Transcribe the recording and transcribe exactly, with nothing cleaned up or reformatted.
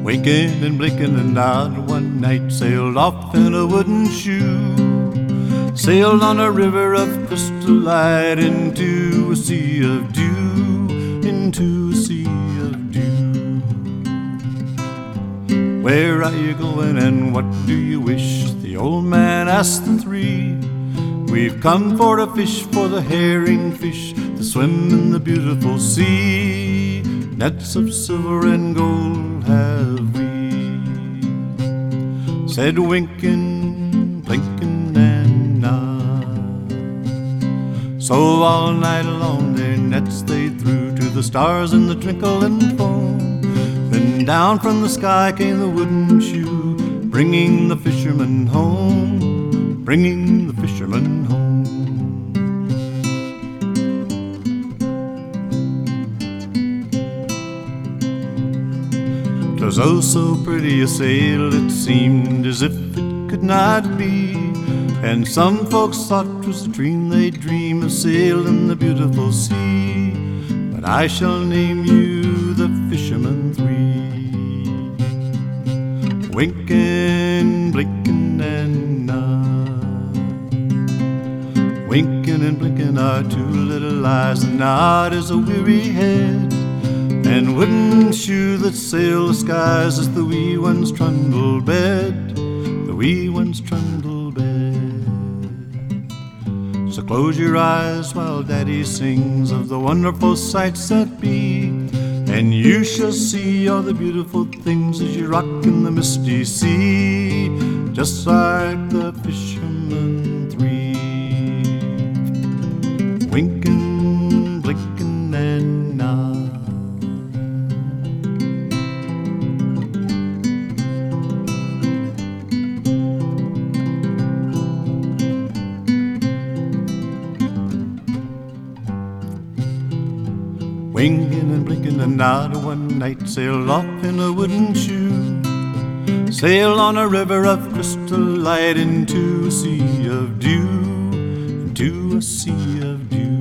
Winking and blinking and nod one night sailed off in a wooden shoe. Sailed on a river of crystal light into a sea of dew, into a sea of dew. Where are you going and what do you wish? The old man asked the three. We've come for to fish for the herring fish that swim in the beautiful sea. Nets of silver and gold have we. Said Winking, blinking and nod. So all night long their nets they threw to the stars in the twinkle and foam. Then down from the sky came the wooden shoe, bringing the fisherman home, bringing the fisherman home. 'Twas oh so pretty a sail, it seemed as if it could not be. And some folks thought 'twas a dream they'd dream of sailing the beautiful sea. But I shall name you the Fisherman Three. Winking, blinking and nod. Winking and blinking are two little eyes, and nod is a weary head. And wooden shoe that sail the skies is the wee one's trundle bed, the wee one's trundle bed. So close your eyes while Daddy sings of the wonderful sights that be, and you shall see all the beautiful things as you rock in the misty sea, just like the Fisherman Three. Winking, blinking and nod. Winking and blinking and nod one night sailed off in a wooden shoe. Sailed on a river of crystal light into a sea of dew, into a sea of dew.